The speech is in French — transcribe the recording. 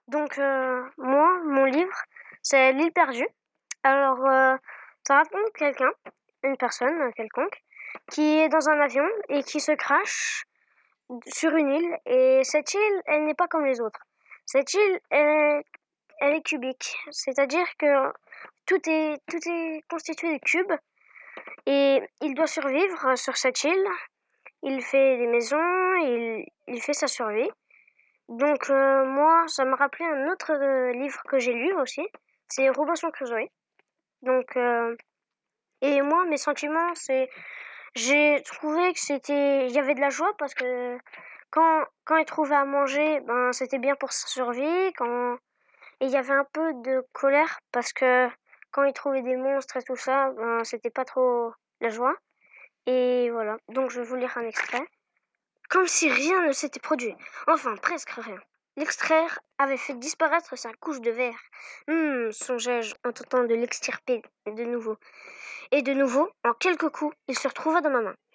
Donc, moi, mon livre, c'est L'île perdue. Alors, ça raconte une personne quelconque, qui est dans un avion et qui se crache sur une île. Et cette île, elle n'est pas comme les autres. Cette île, elle est cubique. C'est-à-dire que tout est constitué de cubes et il doit survivre sur cette île. Il fait des maisons, il fait sa survie. Donc moi, ça me rappelait un autre livre que j'ai lu aussi, c'est Robinson Crusoe. Donc et moi, mes sentiments, j'ai trouvé que il y avait de la joie parce que quand il trouvait à manger, ben c'était bien pour sa survie. Et il y avait un peu de colère parce que quand il trouvait des monstres et tout ça, ben c'était pas trop la joie. Et voilà. Donc je vais vous lire un extrait. Comme si rien ne s'était produit. Enfin, presque rien. L'extraire avait fait disparaître sa couche de verre. Songeai-je en tentant de l'extirper de nouveau. Et de nouveau, en quelques coups, il se retrouva dans ma main.